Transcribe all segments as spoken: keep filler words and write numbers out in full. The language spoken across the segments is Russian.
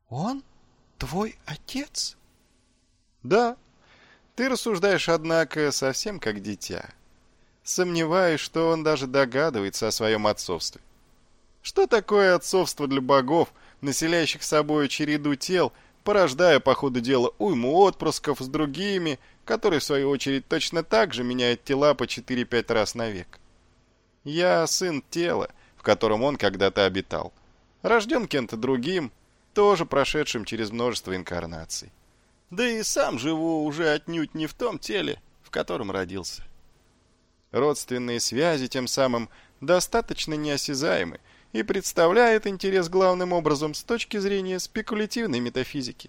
Он твой отец? Да. Ты рассуждаешь, однако, совсем как дитя. Сомневаюсь, что он даже догадывается о своем отцовстве. Что такое отцовство для богов, населяющих собою череду тел, порождая по ходу дела уйму отпрысков с другими, которые, в свою очередь, точно так же меняют тела по четыре-пять раз на век? Я сын тела, в котором он когда-то обитал, рожден кем-то другим, тоже прошедшим через множество инкарнаций. Да и сам живу уже отнюдь не в том теле, в котором родился. Родственные связи тем самым достаточно неосязаемы и представляют интерес главным образом с точки зрения спекулятивной метафизики.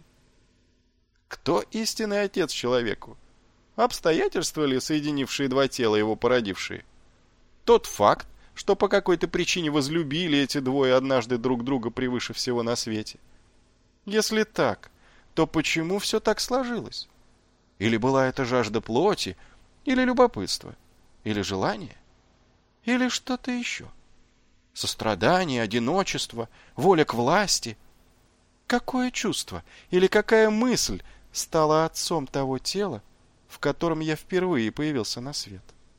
Кто истинный отец человеку? Обстоятельства ли, соединившие два тела, его породившие? Тот факт, что по какой-то причине возлюбили эти двое однажды друг друга превыше всего на свете? Если так, то почему все так сложилось? Или была это жажда плоти, или любопытство, или желание, или что-то еще? Сострадание, одиночество, воля к власти. Какое чувство или какая мысль стала отцом того тела, в котором я впервые появился на свет?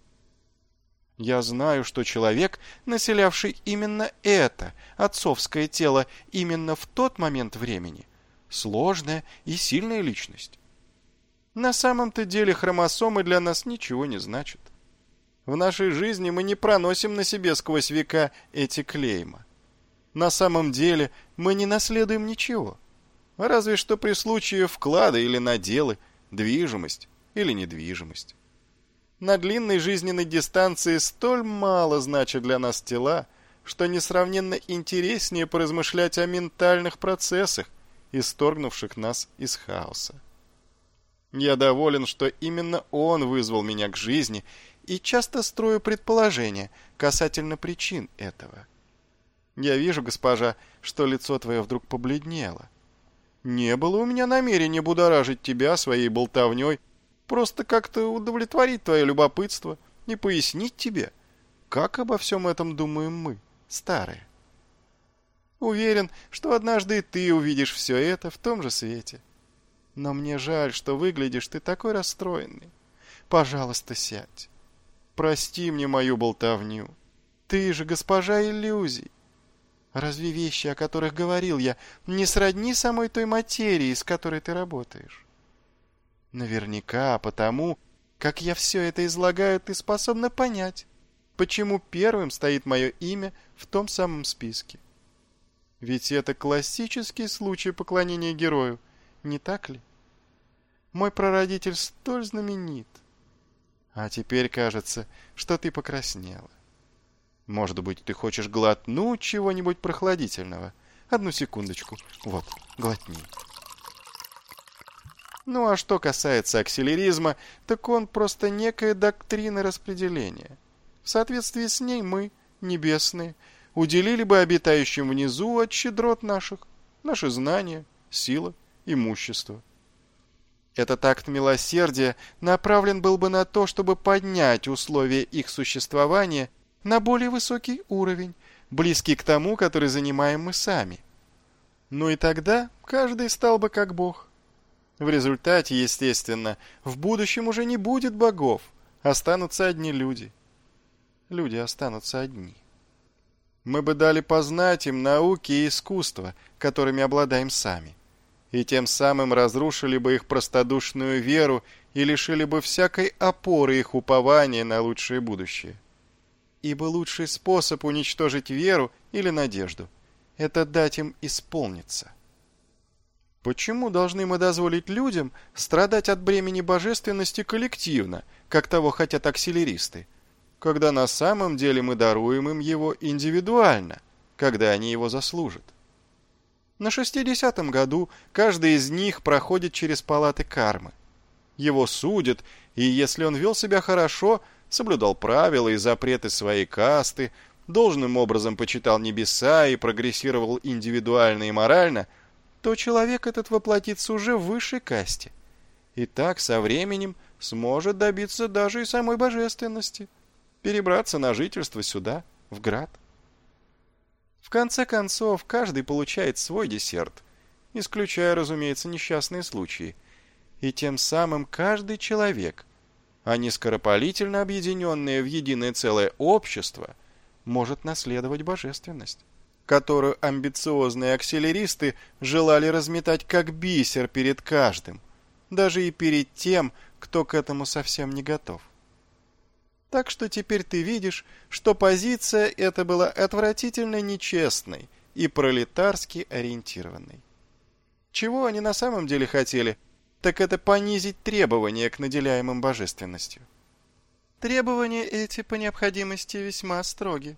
Я знаю, что человек, населявший именно это отцовское тело именно в тот момент времени, сложная и сильная личность. На самом-то деле хромосомы для нас ничего не значат. В нашей жизни мы не проносим на себе сквозь века эти клейма. На самом деле мы не наследуем ничего, разве что при случае вклада или наделы, движимость или недвижимость. На длинной жизненной дистанции столь мало значат для нас тела, что несравненно интереснее поразмышлять о ментальных процессах, исторгнувших нас из хаоса. Я доволен, что именно он вызвал меня к жизни, и часто строю предположения касательно причин этого. Я вижу, госпожа, что лицо твое вдруг побледнело. Не было у меня намерения будоражить тебя своей болтовней, просто как-то удовлетворить твое любопытство и пояснить тебе, как обо всем этом думаем мы, старые. Уверен, что однажды и ты увидишь все это в том же свете. Но мне жаль, что выглядишь ты такой расстроенный. Пожалуйста, сядь. Прости мне мою болтовню. Ты же госпожа иллюзий. Разве вещи, о которых говорил я, не сродни самой той материи, с которой ты работаешь? Наверняка потому, как я все это излагаю, ты способна понять, почему первым стоит мое имя в том самом списке. Ведь это классический случай поклонения герою, не так ли? Мой прародитель столь знаменит. А теперь кажется, что ты покраснела. Может быть, ты хочешь глотнуть чего-нибудь прохладительного? Одну секундочку. Вот, глотни. Ну а что касается акселеризма, так он просто некая доктрина распределения. В соответствии с ней мы, небесные, уделили бы обитающим внизу от щедрот наших наши знания, сила, имущество. Этот акт милосердия направлен был бы на то, чтобы поднять условия их существования на более высокий уровень, близкий к тому, который занимаем мы сами. Ну и тогда каждый стал бы как Бог. В результате, естественно, в будущем уже не будет богов, останутся одни люди. Люди останутся одни. Мы бы дали познать им науки и искусства, которыми обладаем сами, и тем самым разрушили бы их простодушную веру и лишили бы всякой опоры их упования на лучшее будущее. Ибо лучший способ уничтожить веру или надежду – это дать им исполниться. Почему должны мы дозволить людям страдать от бремени божественности коллективно, как того хотят акселеристы, когда на самом деле мы даруем им его индивидуально, когда они его заслужат? На шестидесятом году каждый из них проходит через палаты кармы. Его судят, и если он вел себя хорошо, соблюдал правила и запреты своей касты, должным образом почитал небеса и прогрессировал индивидуально и морально, то человек этот воплотится уже в высшей касте. И так со временем сможет добиться даже и самой божественности, перебраться на жительство сюда, в град. В конце концов, каждый получает свой десерт, исключая, разумеется, несчастные случаи. И тем самым каждый человек, а не скоропалительно объединенное в единое целое общество, может наследовать божественность, которую амбициозные акселеристы желали разметать как бисер перед каждым, даже и перед тем, кто к этому совсем не готов. Так что теперь ты видишь, что позиция эта была отвратительно нечестной и пролетарски ориентированной. Чего они на самом деле хотели, так это понизить требования к наделяемым божественностью. Требования эти по необходимости весьма строги.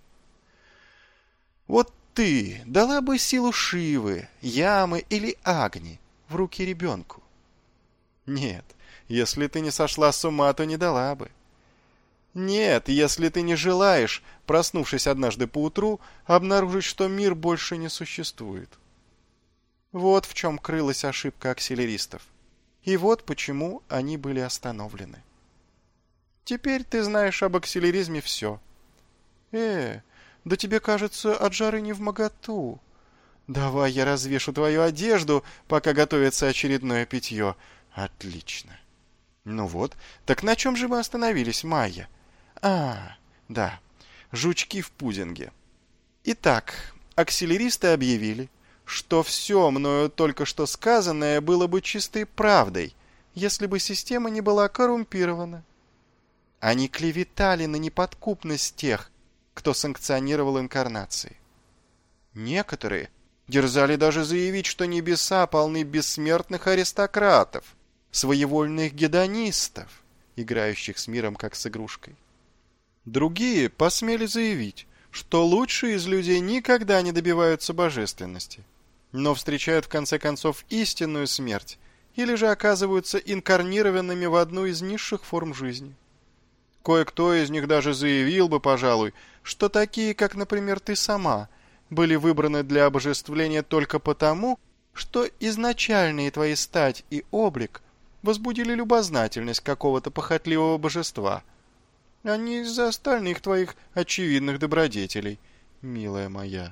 Вот ты дала бы силу Шивы, Ямы или Агни в руки ребенку? Нет, если ты не сошла с ума, то не дала бы. Нет, если ты не желаешь, проснувшись однажды поутру, обнаружить, что мир больше не существует. Вот в чем крылась ошибка акселеристов. И вот почему они были остановлены. Теперь ты знаешь об акселеризме все. Э, да тебе, кажется, от жары невмоготу. Давай я развешу твою одежду, пока готовится очередное питье. Отлично. Ну вот, так на чем же мы остановились, Майя? А, да, жучки в пудинге. Итак, акселеристы объявили, что все мною только что сказанное было бы чистой правдой, если бы система не была коррумпирована. Они клеветали на неподкупность тех, кто санкционировал инкарнации. Некоторые дерзали даже заявить, что небеса полны бессмертных аристократов, своевольных гедонистов, играющих с миром как с игрушкой. Другие посмели заявить, что лучшие из людей никогда не добиваются божественности, но встречают в конце концов истинную смерть или же оказываются инкарнированными в одну из низших форм жизни. Кое-кто из них даже заявил бы, пожалуй, что такие, как, например, ты сама, были выбраны для обожествления только потому, что изначальные твои стать и облик возбудили любознательность какого-то похотливого божества, а не из-за остальных твоих очевидных добродетелей, милая моя.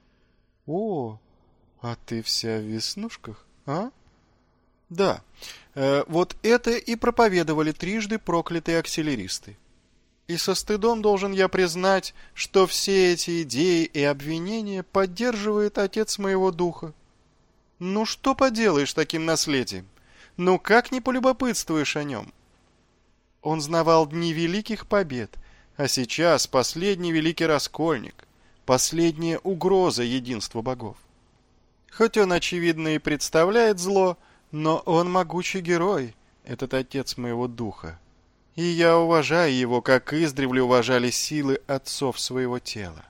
О, а ты вся в веснушках, а? Да, э, вот это и проповедовали трижды проклятые акселеристы. И со стыдом должен я признать, что все эти идеи и обвинения поддерживает отец моего духа. Ну что поделаешь таким наследием? Ну как не полюбопытствуешь о нем? Он знавал дни великих побед, а сейчас последний великий раскольник, последняя угроза единству богов. Хоть он, очевидно, и представляет зло, но он могучий герой, этот отец моего духа. И я уважаю его, как издревле уважали силы отцов своего тела.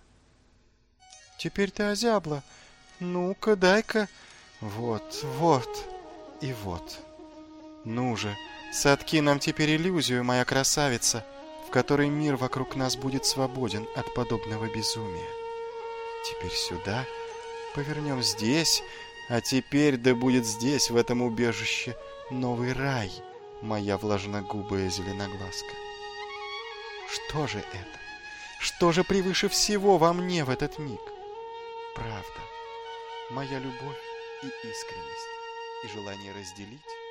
Теперь ты озябла. Ну-ка, дай-ка. Вот, вот и вот. Ну же, сотки нам теперь иллюзию, моя красавица, в которой мир вокруг нас будет свободен от подобного безумия. Теперь сюда, повернем здесь, а теперь да будет здесь, в этом убежище, новый рай, моя влажногубая зеленоглазка. Что же это? Что же превыше всего во мне в этот миг? Правда, моя любовь и искренность, и желание разделить